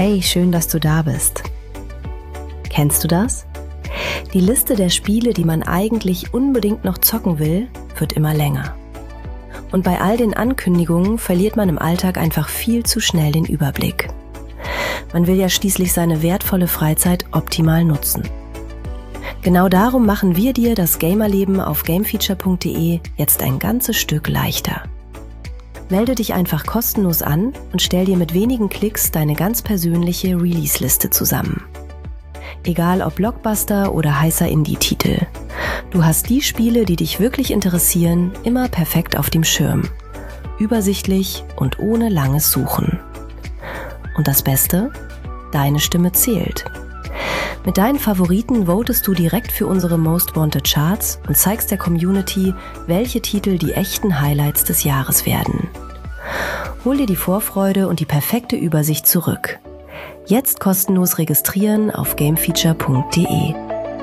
Hey, schön, dass du da bist. Kennst du das? Die Liste der Spiele, die man eigentlich unbedingt noch zocken will, wird immer länger. Und bei all den Ankündigungen verliert man im Alltag einfach viel zu schnell den Überblick. Man will ja schließlich seine wertvolle Freizeit optimal nutzen. Genau darum machen wir dir das Gamerleben auf gamefeature.de jetzt ein ganzes Stück leichter. Melde dich einfach kostenlos an und stell dir mit wenigen Klicks deine ganz persönliche Release-Liste zusammen. Egal ob Blockbuster oder heißer Indie-Titel. Du hast die Spiele, die dich wirklich interessieren, immer perfekt auf dem Schirm. Übersichtlich und ohne langes Suchen. Und das Beste? Deine Stimme zählt. Mit deinen Favoriten votest du direkt für unsere Most Wanted Charts und zeigst der Community, welche Titel die echten Highlights des Jahres werden. Hol dir die Vorfreude und die perfekte Übersicht zurück. Jetzt kostenlos registrieren auf gamefeature.de.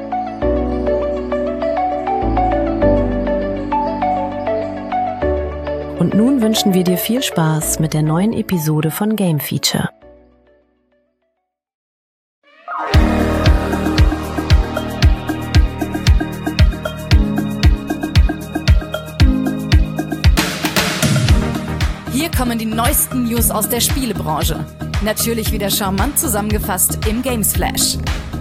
Und nun wünschen wir dir viel Spaß mit der neuen Episode von Game Feature. Hier kommen die neuesten News aus der Spielebranche. Natürlich wieder charmant zusammengefasst im Games Flash.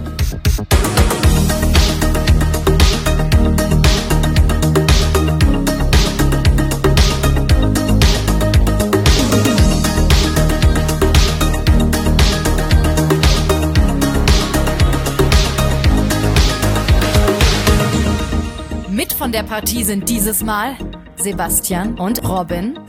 Mit von der Partie sind dieses Mal Sebastian und Robin.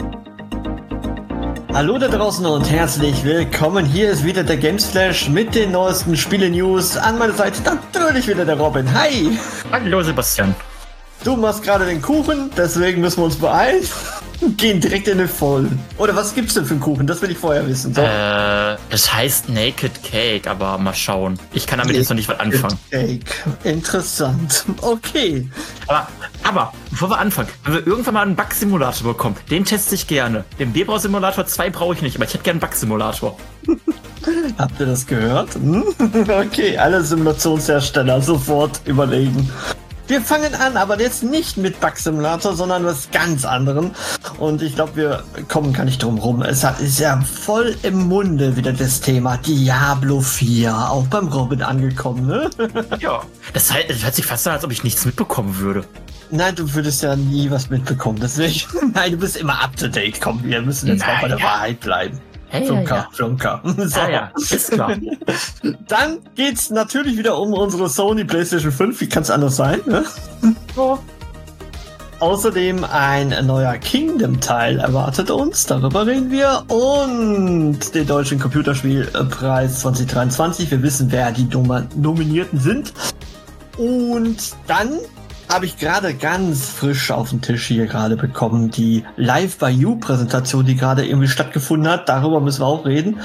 Hallo da draußen und herzlich willkommen. Hier ist wieder der Games Flash mit den neuesten Spiele-News. An meiner Seite natürlich wieder der Robin. Hi! Hallo Sebastian. Du machst gerade den Kuchen, deswegen müssen wir uns beeilen. Gehen direkt in den Vollen. Oder was gibt's denn für einen Kuchen? Das will ich vorher wissen. So. Das heißt Naked Cake, aber mal schauen. Ich kann damit jetzt noch nicht was anfangen. Cake. Interessant. Okay. Aber, bevor wir anfangen, wenn wir irgendwann mal einen Bug-Simulator bekommen, den teste ich gerne. Den Bierbrau-Simulator 2 brauche ich nicht, aber ich hätte gerne einen Bug-Simulator. Habt ihr das gehört? Okay, alle Simulationshersteller sofort überlegen. Wir fangen an, aber jetzt nicht mit Bug Simulator, sondern was ganz anderem. Und ich glaube, wir kommen gar nicht drum rum. Es ist ja voll im Munde wieder das Thema Diablo 4, auch beim Robin angekommen, ne? Ja, das hört sich fast an, als ob ich nichts mitbekommen würde. Nein, du würdest ja nie was mitbekommen. Deswegen, nein, du bist immer up to date. Komm, wir müssen jetzt mal bei der Wahrheit bleiben. Hey, Flunker. So. Ja, ist klar. Dann geht's natürlich wieder um unsere Sony PlayStation 5. Wie kann's anders sein, ne? Oh. Außerdem ein neuer Kingdom-Teil erwartet uns. Darüber reden wir. Und den Deutschen Computerspielpreis 2023. Wir wissen, wer die Nominierten sind. Und dann habe ich gerade ganz frisch auf den Tisch hier gerade bekommen, die Live by You Präsentation, die gerade irgendwie stattgefunden hat. Darüber müssen wir auch reden.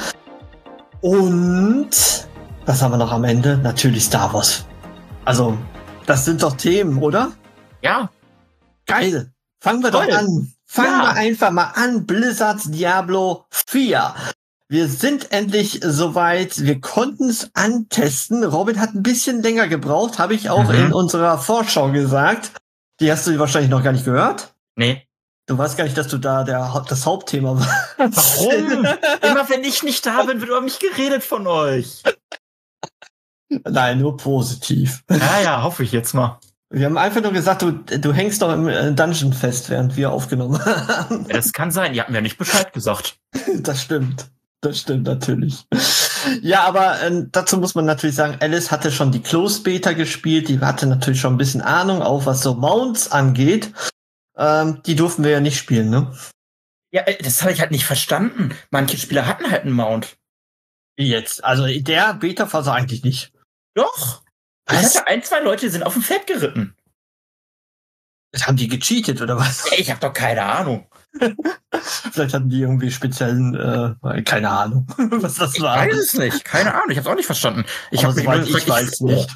Und was haben wir noch am Ende? Natürlich Star Wars. Also, das sind doch Themen, oder? Ja. Geil. Fangen wir doch an. Fangen wir einfach mal an. Blizzards Diablo 4. Wir sind endlich soweit. Wir konnten es antesten. Robin hat ein bisschen länger gebraucht, habe ich auch in unserer Vorschau gesagt. Die hast du wahrscheinlich noch gar nicht gehört. Nee. Du weißt gar nicht, dass du da das Hauptthema warst. Warum? Immer wenn ich nicht da bin, wird über mich geredet von euch. Nein, nur positiv. Ja, hoffe ich jetzt mal. Wir haben einfach nur gesagt, du hängst doch im Dungeon fest, während wir aufgenommen haben. Ja, das kann sein. Die hatten mir nicht Bescheid gesagt. Das stimmt. Das stimmt natürlich. Ja, aber dazu muss man natürlich sagen, Alice hatte schon die Closed Beta gespielt. Die hatte natürlich schon ein bisschen Ahnung, auch was so Mounts angeht. Die durften wir ja nicht spielen, ne? Ja, das habe ich halt nicht verstanden. Manche Spieler hatten halt einen Mount. Wie jetzt? Also der Beta-Phase eigentlich nicht. Doch. Was? Ich hatte 2 Leute, die sind auf dem Pferd geritten. Haben die gecheatet oder was? Ich habe doch keine Ahnung. Vielleicht hatten die irgendwie speziellen, keine Ahnung, was das war. Ich weiß es nicht. Keine Ahnung. Ich habe es auch nicht verstanden. Ich weiß nicht.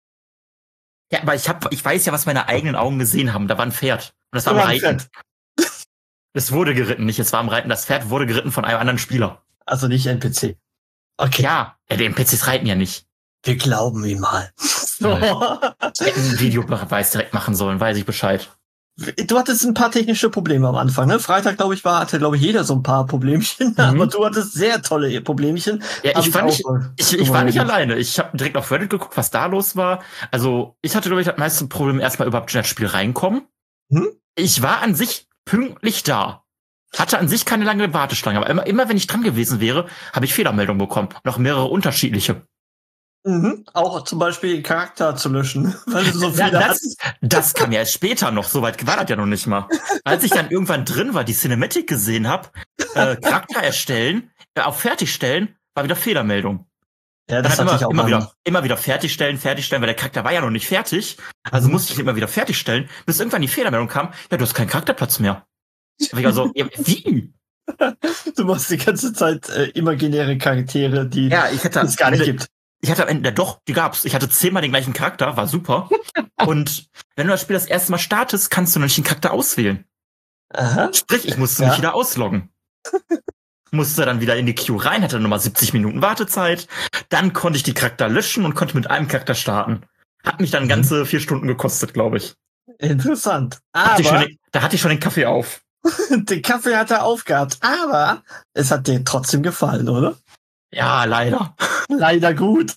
Ja, aber ich weiß ja, was meine eigenen Augen gesehen haben. Da war ein Pferd. Und das war am Reiten. Es wurde geritten, nicht es war am Reiten. Das Pferd wurde geritten von einem anderen Spieler. Also nicht NPC. Okay. Ja, die NPCs reiten ja nicht. Wir glauben ihm mal. So. Ich hätte einen Videobeweis direkt machen sollen, weiß ich Bescheid. Du hattest ein paar technische Probleme am Anfang, ne? Freitag, glaube ich, hatte jeder so ein paar Problemchen, aber du hattest sehr tolle Problemchen. Ja, ich war nicht alleine. Ich habe direkt auf Reddit geguckt, was da los war. Also, ich hatte, glaube ich, das meiste Problem erstmal überhaupt in das Spiel reinkommen. Ich war an sich pünktlich da. Hatte an sich keine lange Warteschlange, aber immer wenn ich dran gewesen wäre, habe ich Fehlermeldungen bekommen. Noch mehrere unterschiedliche. Auch zum Beispiel den Charakter zu löschen, weil du so viele hast. Das kam ja erst später noch, so weit war das ja noch nicht mal. Als ich dann irgendwann drin war, die Cinematic gesehen habe, Charakter erstellen, auf Fertigstellen, war wieder Fehlermeldung. Ja, das dann hatte ich auch immer wieder fertigstellen, weil der Charakter war ja noch nicht fertig. Also musste ich ihn immer wieder fertigstellen, bis irgendwann die Fehlermeldung kam, ja, du hast keinen Charakterplatz mehr. Also, wie? Du machst die ganze Zeit imaginäre Charaktere, die es gar nicht gibt. Ich hatte am Ende, doch, die gab's. Ich hatte 10-mal den gleichen Charakter, war super. Und wenn du das Spiel das erste Mal startest, kannst du noch nicht den Charakter auswählen. Aha. Sprich, ich musste mich wieder ausloggen. Musste dann wieder in die Queue rein, hatte nochmal 70 Minuten Wartezeit. Dann konnte ich die Charakter löschen und konnte mit einem Charakter starten. Hat mich dann ganze 4 Stunden gekostet, glaube ich. Interessant. Da hatte ich schon den Kaffee auf. Den Kaffee hat er aufgehabt, aber es hat dir trotzdem gefallen, oder? Ja, leider. Leider gut.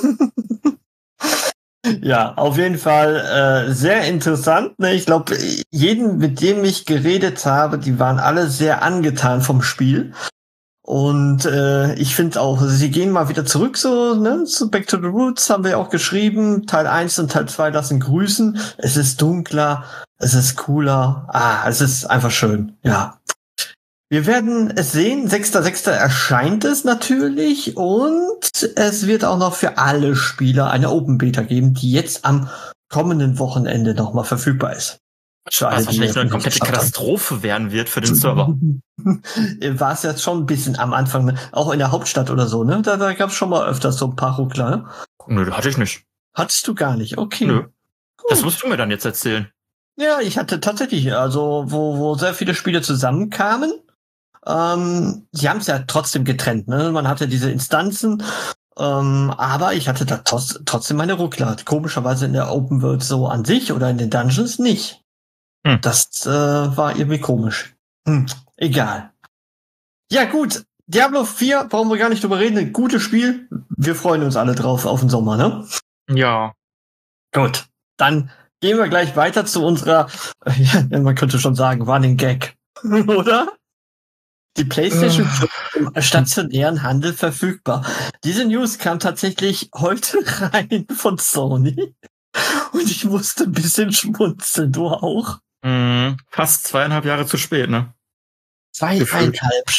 Ja, auf jeden Fall sehr interessant. Ne? Ich glaube, jeden, mit dem ich geredet habe, die waren alle sehr angetan vom Spiel. Und ich finde auch, sie gehen mal wieder zurück, so, ne, zu Back to the Roots haben wir auch geschrieben. Teil 1 und Teil 2 lassen grüßen. Es ist dunkler, es ist cooler. Es ist einfach schön, ja. Wir werden es sehen, 6.6. erscheint es natürlich und es wird auch noch für alle Spieler eine Open Beta geben, die jetzt am kommenden Wochenende nochmal verfügbar ist. Was wahrscheinlich eine komplette Katastrophe werden wird für den Server. War es jetzt schon ein bisschen am Anfang, ne? Auch in der Hauptstadt oder so, ne? Da gab es schon mal öfters so ein paar Ruckler, ne? Nö, hatte ich nicht. Hattest du gar nicht, okay. Nö. Das musst du mir dann jetzt erzählen. Ja, ich hatte tatsächlich, also wo sehr viele Spiele zusammenkamen. Sie haben es ja trotzdem getrennt, ne? Man hatte diese Instanzen, aber ich hatte da trotzdem meine Ruckler. Komischerweise in der Open World so an sich oder in den Dungeons nicht. Das war irgendwie komisch. Egal. Ja gut, Diablo 4 brauchen wir gar nicht drüber reden. Ein gutes Spiel. Wir freuen uns alle drauf auf den Sommer, ne? Ja. Gut, dann gehen wir gleich weiter zu unserer, man könnte schon sagen, Running Gag, oder? Die PlayStation 5 im stationären Handel verfügbar. Diese News kam tatsächlich heute rein von Sony. Und ich musste ein bisschen schmunzeln. Du auch? Fast 2,5 Jahre zu spät, ne? 2,5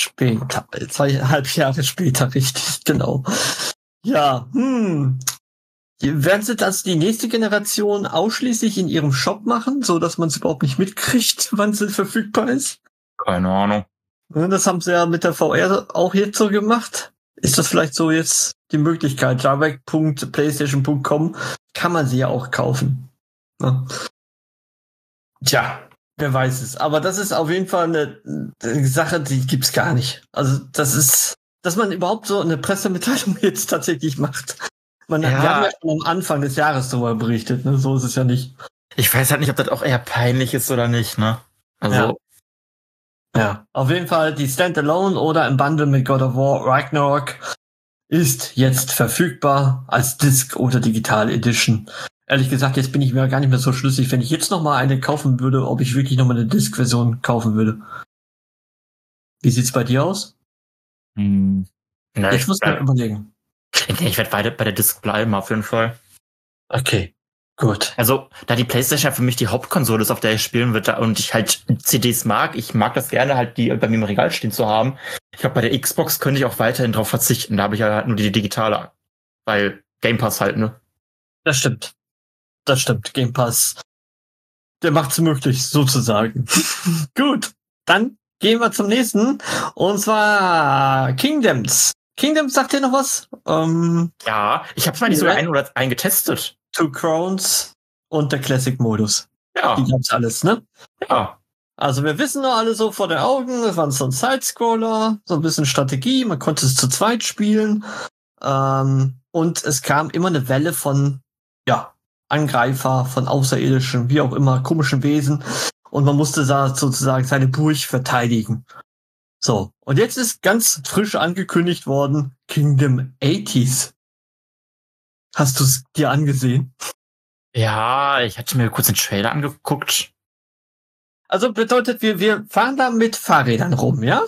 Jahre später, richtig, genau. Ja, werden sie das die nächste Generation ausschließlich in ihrem Shop machen, so dass man es überhaupt nicht mitkriegt, wann sie verfügbar ist? Keine Ahnung. Das haben sie ja mit der VR auch jetzt so gemacht. Ist das vielleicht so jetzt die Möglichkeit? Direct.playstation.com kann man sie ja auch kaufen. Ja. Tja, wer weiß es. Aber das ist auf jeden Fall eine Sache, die gibt's gar nicht. Also das ist, dass man überhaupt so eine Pressemitteilung jetzt tatsächlich macht. Wir haben ja schon am Anfang des Jahres darüber berichtet, ne? So ist es ja nicht. Ich weiß halt nicht, ob das auch eher peinlich ist oder nicht, ne? Also. Ja, auf jeden Fall die Standalone oder im Bundle mit God of War Ragnarok ist jetzt verfügbar als Disc oder Digital Edition. Ehrlich gesagt, jetzt bin ich mir gar nicht mehr so schlüssig, wenn ich jetzt noch mal eine kaufen würde, ob ich wirklich noch mal eine Disc-Version kaufen würde. Wie sieht's bei dir aus? Ich muss mal überlegen. Ich werde bei der Disc bleiben, auf jeden Fall. Okay, gut. Also, da die PlayStation für mich die Hauptkonsole ist, auf der ich spielen würde, und ich halt CDs mag, ich mag das gerne halt, die bei mir im Regal stehen zu haben. Ich glaube, bei der Xbox könnte ich auch weiterhin drauf verzichten. Da habe ich ja halt nur die digitale. Weil Game Pass halt, ne? Das stimmt. Game Pass, der macht's möglich, sozusagen. Gut, dann gehen wir zum nächsten. Und zwar Kingdoms. Kingdoms, sagt ihr noch was? Ja, ich habe mal sogar einen getestet. Two Crowns und der Classic-Modus. Ja. Die gab's alles, ne? Ja. Also wir wissen noch alle so vor den Augen, es waren so ein Sidescroller, so ein bisschen Strategie, man konnte es zu zweit spielen. Und es kam immer eine Welle von, Angreifer, von Außerirdischen, wie auch immer, komischen Wesen. Und man musste da sozusagen seine Burg verteidigen. So, und jetzt ist ganz frisch angekündigt worden, Kingdom 80s. Hast du es dir angesehen? Ja, ich hatte mir kurz den Trailer angeguckt. Also bedeutet, wir fahren da mit Fahrrädern rum, ja?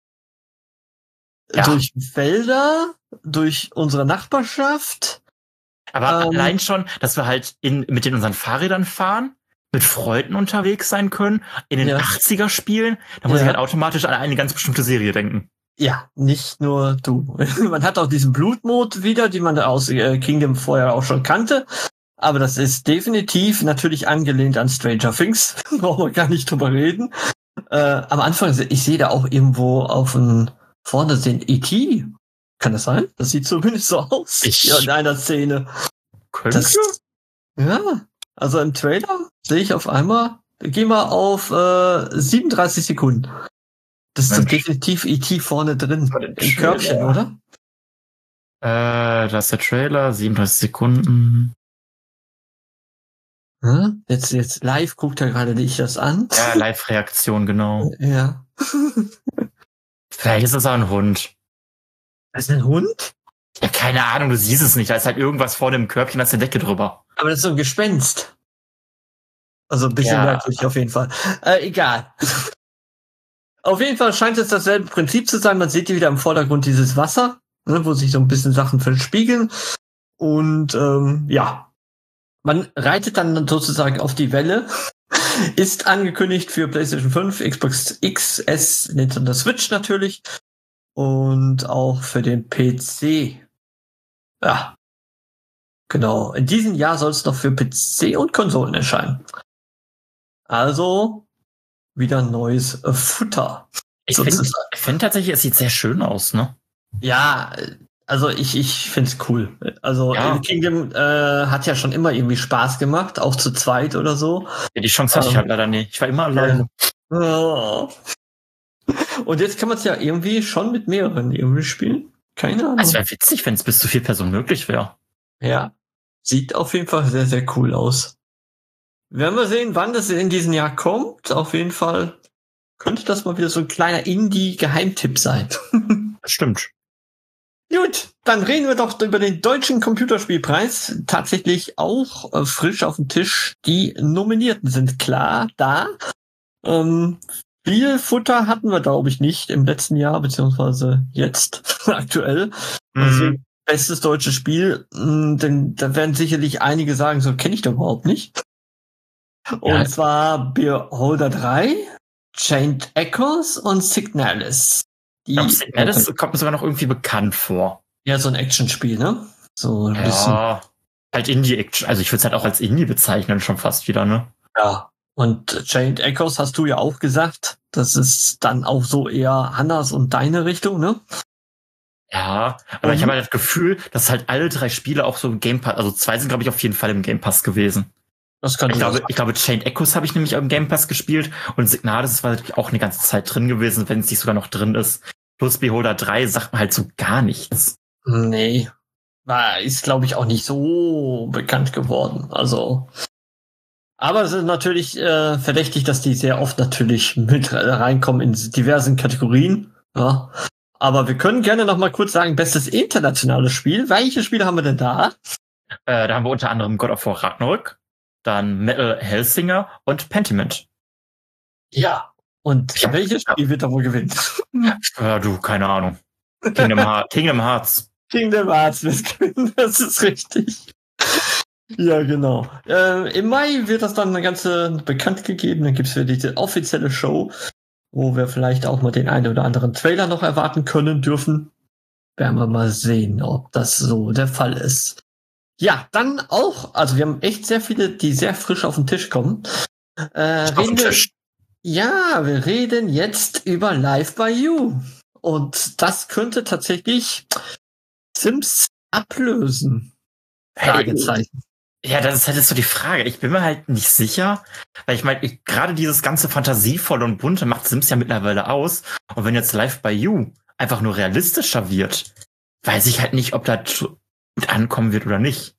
Durch Felder, durch unsere Nachbarschaft. Aber allein schon, dass wir halt mit unseren Fahrrädern fahren, mit Freunden unterwegs sein können, in den 80er spielen, da muss ich halt automatisch an eine ganz bestimmte Serie denken. Ja, nicht nur du. Man hat auch diesen Blutmod wieder, die man aus Kingdom vorher auch schon kannte. Aber das ist definitiv natürlich angelehnt an Stranger Things. Brauchen wir gar nicht drüber reden. Am Anfang, ich sehe da auch irgendwo vorne den E.T. Kann das sein? Das sieht zumindest so aus. In einer Szene. Also im Trailer sehe ich auf einmal, gehen wir auf 37 Sekunden. Das ist definitiv E.T. vorne drin. Im Körbchen, oder? Das ist der Trailer, 37 Sekunden. Jetzt live guckt er gerade dich das an. Ja, Live-Reaktion, genau. Ja. Vielleicht ist das auch ein Hund. Das ist ein Hund? Ja, keine Ahnung, du siehst es nicht. Da ist halt irgendwas vorne im Körbchen, da ist eine Decke drüber. Aber das ist so ein Gespenst. Also ein bisschen merkwürdig auf jeden Fall. Egal. Auf jeden Fall scheint es dasselbe Prinzip zu sein. Man sieht hier wieder im Vordergrund dieses Wasser, wo sich so ein bisschen Sachen verspiegeln. Und man reitet dann sozusagen auf die Welle. Ist angekündigt für PlayStation 5, Xbox XS, Nintendo Switch natürlich. Und auch für den PC. Ja. Genau. In diesem Jahr soll es noch für PC und Konsolen erscheinen. Also wieder neues Futter. Ich finde tatsächlich, es sieht sehr schön aus, ne? Ja, also ich finde es cool. Also Kingdom hat ja schon immer irgendwie Spaß gemacht, auch zu zweit oder so. Ja, die Chance hatte ich halt leider nicht. Ich war immer alleine. Und jetzt kann man es ja irgendwie schon mit mehreren irgendwie spielen. Keine Ahnung. Es wäre witzig, wenn es bis zu 4 Personen möglich wäre. Ja, sieht auf jeden Fall sehr, sehr cool aus. Werden wir sehen, wann das in diesem Jahr kommt. Auf jeden Fall könnte das mal wieder so ein kleiner Indie-Geheimtipp sein. Stimmt. Gut, dann reden wir doch über den Deutschen Computerspielpreis. Tatsächlich auch frisch auf dem Tisch. Die Nominierten sind klar da. Viel Futter hatten wir, glaube ich, nicht im letzten Jahr, beziehungsweise jetzt aktuell. Deswegen bestes deutsches Spiel. Denn da werden sicherlich einige sagen, so kenne ich doch überhaupt nicht. Und zwar Beholder 3, Chained Echoes und Signalis. Signalis kommt mir sogar noch irgendwie bekannt vor. Ja, so ein Actionspiel, ne? So ein bisschen. Halt Indie-Action. Also ich würde es halt auch als Indie bezeichnen, schon fast wieder, ne? Ja. Und Chained Echoes hast du ja auch gesagt. Das ist dann auch so eher Hannas und deine Richtung, ne? Ja, aber ich habe halt das Gefühl, dass halt alle 3 Spiele auch so im Game Pass, also 2 sind, glaube ich, auf jeden Fall im Game Pass gewesen. Das kann ich glaube, Chained Echoes habe ich nämlich im Game Pass gespielt und Signalis war natürlich auch eine ganze Zeit drin gewesen, wenn es nicht sogar noch drin ist. Plus Beholder 3 sagt man halt so gar nichts. Nee. Ist, glaube ich, auch nicht so bekannt geworden. Also. Aber es ist natürlich verdächtig, dass die sehr oft natürlich mit reinkommen in diversen Kategorien. Ja. Aber wir können gerne noch mal kurz sagen, bestes internationales Spiel. Welche Spiele haben wir denn da? Da haben wir unter anderem God of War Ragnarök, dann Metal Hellsinger und Pentiment. Ja. Und welches Spiel wird da wohl gewinnen? Ja, du, keine Ahnung. Kingdom Hearts. Kingdom Hearts wird gewinnen, das ist richtig. Ja, genau. Im Mai wird das dann bekannt gegeben. Dann gibt's wieder diese offizielle Show, wo wir vielleicht auch mal den einen oder anderen Trailer noch erwarten können dürfen. Werden wir mal sehen, ob das so der Fall ist. Ja, dann auch, also wir haben echt sehr viele, die sehr frisch auf den Tisch kommen. Wir reden jetzt über Live by You. Und das könnte tatsächlich Sims ablösen. Fragezeichen. Ja, das ist halt jetzt so die Frage. Ich bin mir halt nicht sicher, weil ich meine, gerade dieses ganze Fantasievolle und Bunte macht Sims ja mittlerweile aus. Und wenn jetzt Live by You einfach nur realistischer wird, weiß ich halt nicht, ob das gut ankommen wird oder nicht.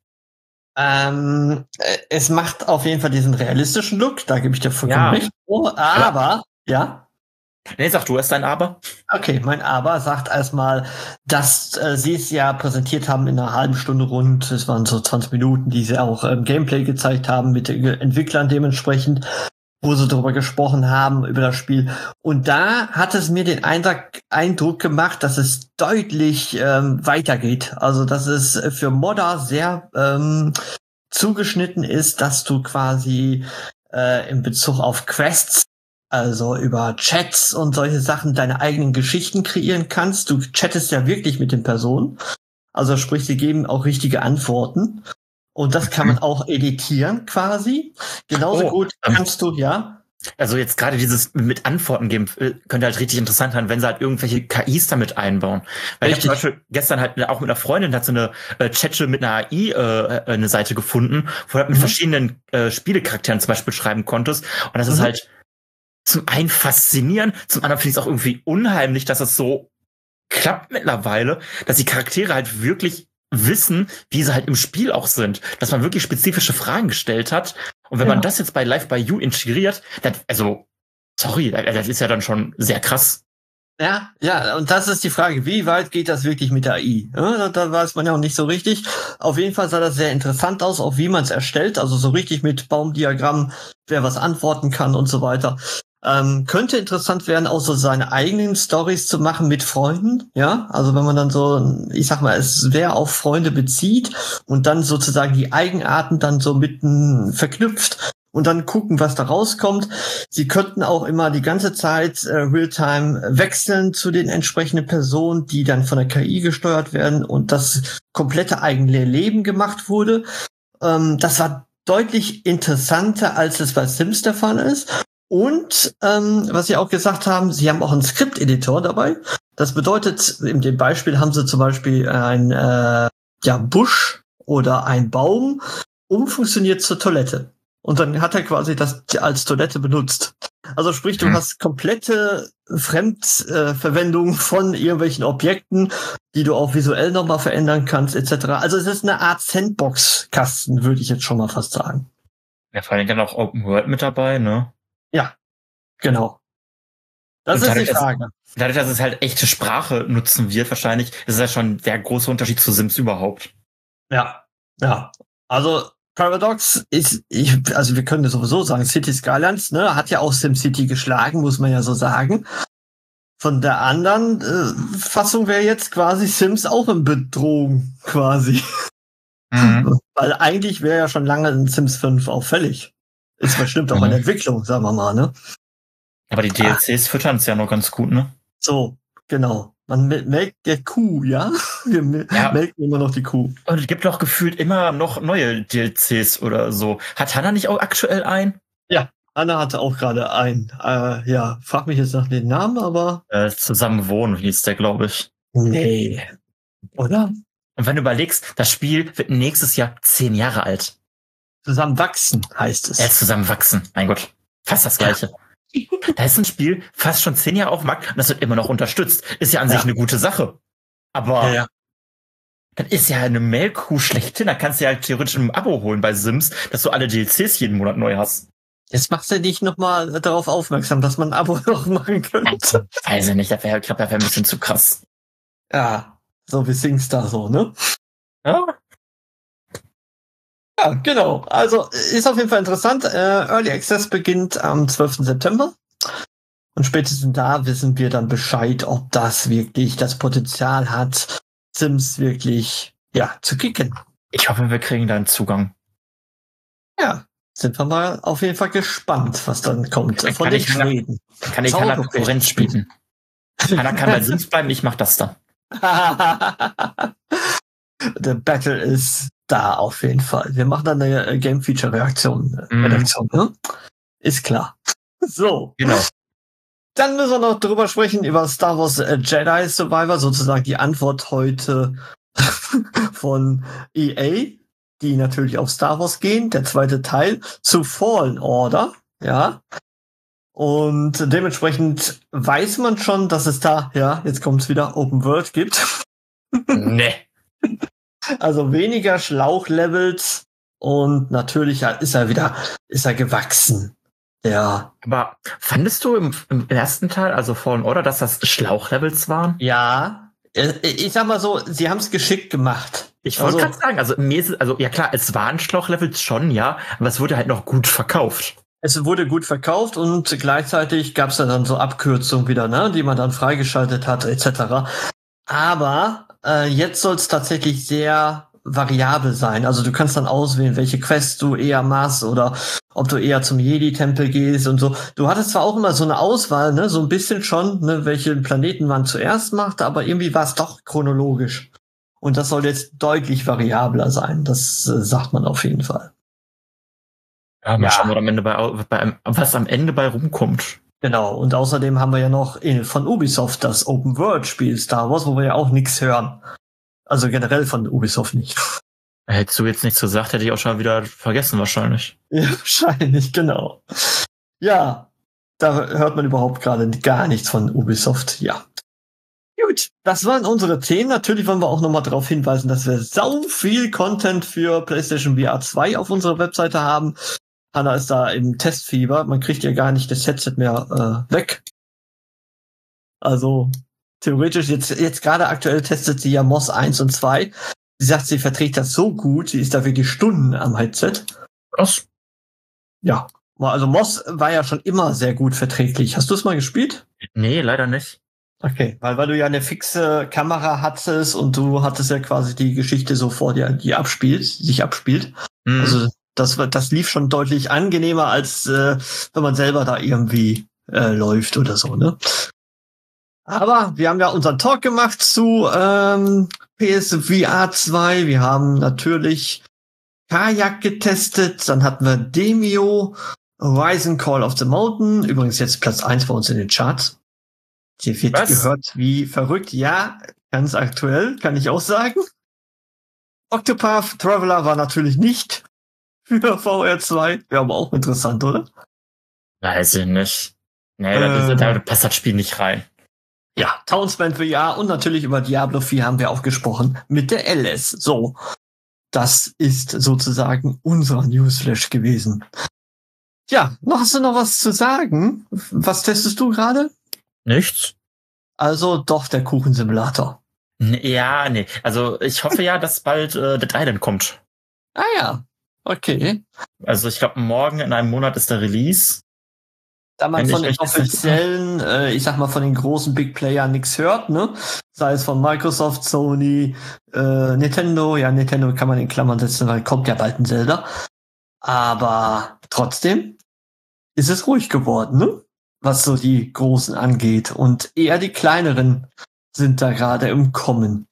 Es macht auf jeden Fall diesen realistischen Look, da gebe ich dir vollkommen recht. Aber, ja. Nee, sag du erst dein Aber. Okay, mein Aber sagt erstmal, dass sie es ja präsentiert haben in einer halben Stunde rund. Es waren so 20 Minuten, die sie auch Gameplay gezeigt haben mit den Entwicklern dementsprechend, wo sie darüber gesprochen haben, über das Spiel. Und da hat es mir den Eindruck gemacht, dass es deutlich weitergeht. Also, dass es für Modder sehr zugeschnitten ist, dass du quasi in Bezug auf Quests, also über Chats und solche Sachen, deine eigenen Geschichten kreieren kannst. Du chattest ja wirklich mit den Personen. Also sprich, sie geben auch richtige Antworten. Und das kann man auch editieren quasi. Genauso gut kannst du, ja. Also jetzt gerade dieses mit Antworten geben, könnte halt richtig interessant sein, wenn sie halt irgendwelche KIs damit einbauen. Weil ich habe zum Beispiel gestern halt auch mit einer Freundin, hat so eine Chatte mit einer AI eine Seite gefunden, wo du halt mit verschiedenen Spielecharakteren zum Beispiel schreiben konntest. Und das ist halt zum einen faszinierend, zum anderen finde ich es auch irgendwie unheimlich, dass es so klappt mittlerweile, dass die Charaktere halt wirklich wissen, wie sie halt im Spiel auch sind, dass man wirklich spezifische Fragen gestellt hat. Und wenn man das jetzt bei Live by You integriert, das ist ja dann schon sehr krass. Ja, und das ist die Frage, wie weit geht das wirklich mit der AI? Ja, da weiß man ja auch nicht so richtig. Auf jeden Fall sah das sehr interessant aus, auch wie man es erstellt, also so richtig mit Baumdiagramm, wer was antworten kann und so weiter. Könnte interessant werden, auch so seine eigenen Stories zu machen mit Freunden, ja, also wenn man dann so, ich sag mal, es sehr auf Freunde bezieht und dann sozusagen die Eigenarten dann so mitten verknüpft und dann gucken, was da rauskommt. Sie könnten auch immer die ganze Zeit Realtime wechseln zu den entsprechenden Personen, die dann von der KI gesteuert werden und das komplette eigene Leben gemacht wurde. Das war deutlich interessanter, als es bei Sims der Fall ist. Und was Sie auch gesagt haben, Sie haben auch einen Skripteditor dabei. Das bedeutet, in dem Beispiel haben Sie zum Beispiel ein Busch oder ein Baum umfunktioniert zur Toilette. Und dann hat er quasi das als Toilette benutzt. Also sprich, du hast komplette Fremdverwendung von irgendwelchen Objekten, die du auch visuell nochmal verändern kannst, etc. Also es ist eine Art Sandbox-Kasten, würde ich jetzt schon mal fast sagen. Ja, vor allem dann auch Open World mit dabei, ne? Ja, genau. Das ist die Frage. Dadurch, dass es halt echte Sprache nutzen wird, wahrscheinlich, ist es ja schon der große Unterschied zu Sims überhaupt. Ja. Also Paradox ist, also wir können das sowieso sagen, City Skylines, ne, hat ja auch SimCity geschlagen, muss man ja so sagen. Von der anderen Fassung wäre jetzt quasi Sims auch in Bedrohung, quasi. Weil eigentlich wäre ja schon lange ein Sims 5 auch fällig. Ist bestimmt auch in Entwicklung, sagen wir mal, ne? Aber die DLCs füttern es ja noch ganz gut, ne? So, genau. Man melkt der Kuh, ja? Wir melken immer noch die Kuh. Und es gibt doch gefühlt immer noch neue DLCs oder so. Hat Hannah nicht auch aktuell einen? Ja, Anna hatte auch gerade einen. Frag mich jetzt nach den Namen, aber... Zusammen wohnen hieß der, glaube ich. Nee. Oder? Und wenn du überlegst, das Spiel wird nächstes Jahr 10 Jahre alt. Zusammenwachsen heißt es. Zusammenwachsen. Mein Gott. Fast das Gleiche. Da ist ein Spiel fast schon 10 Jahre auf dem Markt und das wird immer noch unterstützt. Ist ja an sich eine gute Sache. Aber das ist ja eine Melkkuh schlechthin. Da kannst du ja theoretisch ein Abo holen bei Sims, dass du alle DLCs jeden Monat neu hast. Jetzt machst du dich nochmal darauf aufmerksam, dass man ein Abo noch machen könnte. Weiß ich nicht. Ich glaube, das wäre ein bisschen zu krass. Ja, so wie SingStar so, ne? Ja. Ja, genau. Also ist auf jeden Fall interessant. Early Access beginnt am 12. September. Und spätestens da wissen wir dann Bescheid, ob das wirklich das Potenzial hat, Sims wirklich zu kicken. Ich hoffe, wir kriegen da einen Zugang. Ja, sind wir mal auf jeden Fall gespannt, was dann kommt. Von den Schweden. Kann ich Hannah Konkurrenz spielen? Hannah kann bei Sims bleiben, ich mach das dann. Der Battle ist da auf jeden Fall. Wir machen dann eine Game-Feature-Redaktion, ne? Ist klar. So. Genau. Dann müssen wir noch drüber sprechen, über Star Wars Jedi Survivor, sozusagen die Antwort heute von EA. die natürlich auf Star Wars gehen, der zweite Teil, zu Fallen Order, ja. Und dementsprechend weiß man schon, dass es da, ja, jetzt kommt's wieder, Open World gibt. Nee. Also weniger Schlauchlevels und natürlich ist er gewachsen. Ja. Aber fandest du im ersten Teil, also Fallen Order, dass das Schlauchlevels waren? Ja. Ich sag mal so, sie haben es geschickt gemacht. Ich wollte gerade sagen, also ja klar, es waren Schlauchlevels schon, ja, aber es wurde halt noch gut verkauft. Es wurde gut verkauft und gleichzeitig gab es dann so Abkürzungen wieder, ne, die man dann freigeschaltet hat, etc. Aber jetzt soll es tatsächlich sehr variabel sein. Also du kannst dann auswählen, welche Quests du eher machst oder ob du eher zum Jedi-Tempel gehst und so. Du hattest zwar auch immer so eine Auswahl, ne, so ein bisschen schon, ne, welche Planeten man zuerst macht, aber irgendwie war es doch chronologisch. Und das soll jetzt deutlich variabler sein. Das sagt man auf jeden Fall. Ja, mal schauen, was am Ende bei rumkommt. Genau, und außerdem haben wir ja noch von Ubisoft das Open-World-Spiel Star Wars, wo wir ja auch nichts hören. Also generell von Ubisoft nicht. Hättest du jetzt nichts gesagt, hätte ich auch schon wieder vergessen wahrscheinlich. Ja, wahrscheinlich, genau. Ja, da hört man überhaupt gerade gar nichts von Ubisoft, ja. Gut, das waren unsere Themen. Natürlich wollen wir auch nochmal darauf hinweisen, dass wir sau viel Content für PlayStation VR 2 auf unserer Webseite haben. Hanna ist da im Testfieber. Man kriegt ja gar nicht das Headset mehr weg. Also theoretisch, jetzt gerade aktuell testet sie ja MOS 1 und 2. Sie sagt, sie verträgt das so gut, sie ist da wirklich Stunden am Headset. Was? Ja, also MOS war ja schon immer sehr gut verträglich. Hast du es mal gespielt? Nee, leider nicht. Okay, weil du ja eine fixe Kamera hattest und du hattest ja quasi die Geschichte so vor dir, die sich abspielt. Mhm. Also das lief schon deutlich angenehmer, als wenn man selber da irgendwie läuft oder so, ne? Aber wir haben ja unseren Talk gemacht zu PSVR 2. Wir haben natürlich Kajak getestet, dann hatten wir Demio, Horizon Call of the Mountain, übrigens jetzt Platz 1 bei uns in den Charts. Hier wird gehört wie verrückt. Ja, ganz aktuell, kann ich auch sagen. Octopath Traveler war natürlich nicht für VR 2. Wäre aber auch interessant, oder? Weiß ich nicht. Nee, da passt das Spiel nicht rein. Ja, Townsend VR und natürlich über Diablo 4 haben wir auch gesprochen mit der LS. So, das ist sozusagen unser Newsflash gewesen. Ja, hast du noch was zu sagen? Was testest du gerade? Nichts. Also doch der Kuchensimulator. Ja, nee. Also ich hoffe ja, dass bald Dead Island kommt. Ah ja, okay. Also ich glaube, morgen in einem Monat ist der Release. Da man von den offiziellen, ich sag mal von den großen Big Playern nichts hört, ne? Sei es von Microsoft, Sony, Nintendo. Ja, Nintendo kann man in Klammern setzen, weil kommt ja bald ein Zelda. Aber trotzdem ist es ruhig geworden, ne? Was so die Großen angeht. Und eher die kleineren sind da gerade im Kommen.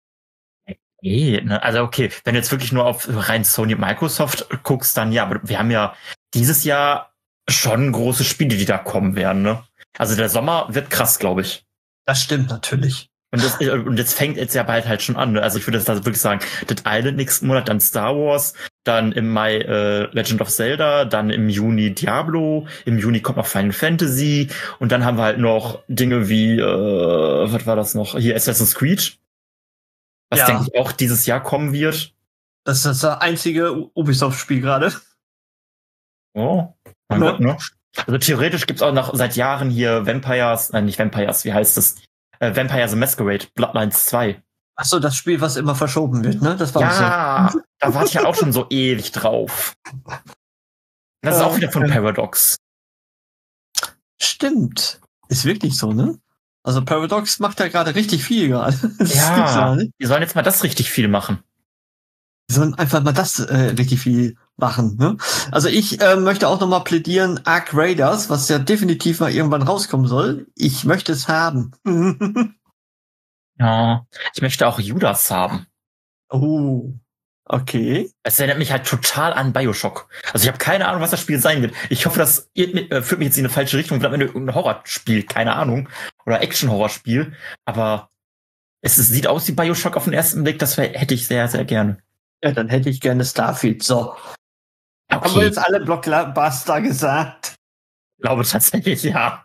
Also okay, wenn du jetzt wirklich nur auf rein Sony und Microsoft guckst, dann ja, aber wir haben ja dieses Jahr schon große Spiele, die da kommen werden, ne? Also der Sommer wird krass, glaube ich. Das stimmt natürlich. Und jetzt fängt jetzt ja bald halt schon an, ne? Also ich würde das also wirklich sagen, Dead Island nächsten Monat, dann Star Wars, dann im Mai Legend of Zelda, dann im Juni Diablo, im Juni kommt noch Final Fantasy und dann haben wir halt noch Dinge wie, was war das noch? Hier Assassin's Creed, was denke ich auch dieses Jahr kommen wird. Das ist das einzige Ubisoft-Spiel gerade. Oh, mein Gott, ne? Also theoretisch gibt's auch noch seit Jahren hier nicht Vampires, wie heißt das? Vampire the Masquerade, Bloodlines 2. Ach so, das Spiel, was immer verschoben wird, ne? Das war ja, so. Da warte ich ja auch schon so ewig drauf. Das ist auch wieder von Paradox. Stimmt. Ist wirklich so, ne? Also Paradox macht ja gerade richtig viel gerade. Ja, die sollen jetzt mal das richtig viel machen. Die sollen einfach mal das richtig viel machen, ne? Also ich möchte auch nochmal plädieren, Ark Raiders, was ja definitiv mal irgendwann rauskommen soll. Ich möchte es haben. Ja, ich möchte auch Judas haben. Oh, okay. Es erinnert mich halt total an Bioshock. Also ich habe keine Ahnung, was das Spiel sein wird. Ich hoffe, das führt mich jetzt in eine falsche Richtung. Vielleicht irgendein Horrorspiel, keine Ahnung. Oder Action-Horrorspiel. Aber es sieht aus wie Bioshock auf den ersten Blick. Das hätte ich sehr, sehr gerne. Ja, dann hätte ich gerne Starfield. So. Okay. Haben wir jetzt alle Blockbuster gesagt? Ich glaube tatsächlich, ja.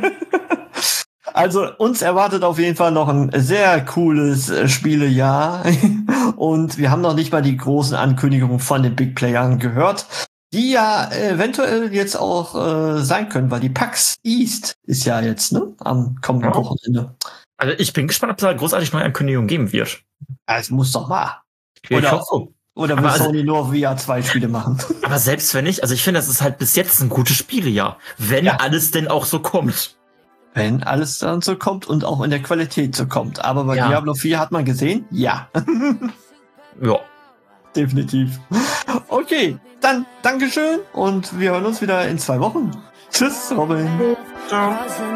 Also uns erwartet auf jeden Fall noch ein sehr cooles Spielejahr. Und wir haben noch nicht mal die großen Ankündigungen von den Big Playern gehört, die ja eventuell jetzt auch sein können, weil die PAX East ist ja jetzt am kommenden Wochenende. Also ich bin gespannt, ob es da großartig neue Ankündigungen geben wird. Es muss doch mal. Oder will Sony nur VR 2 Spiele machen. Aber selbst wenn nicht, also ich finde, das ist halt bis jetzt ein gutes Spielejahr. Wenn alles denn auch so kommt. Wenn alles dann so kommt und auch in der Qualität so kommt. Aber bei Diablo 4 hat man gesehen, ja. Ja. Definitiv. Okay, dann Dankeschön und wir hören uns wieder in 2 Wochen. Tschüss, Robin. Ciao.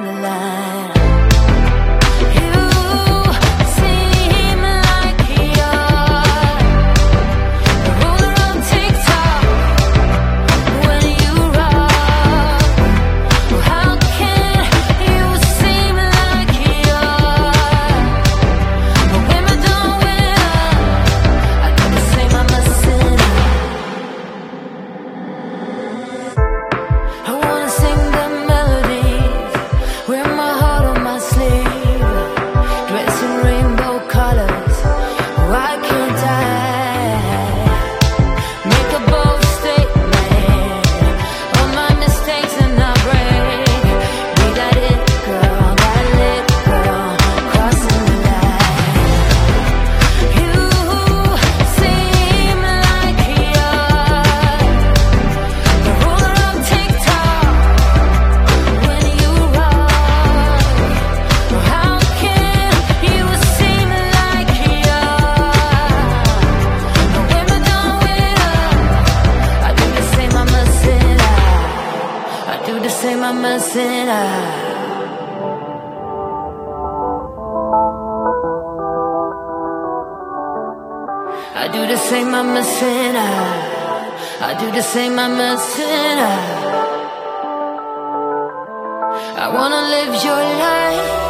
I do the same, I'm a sinner. I do the same, I'm a sinner. I wanna live your life.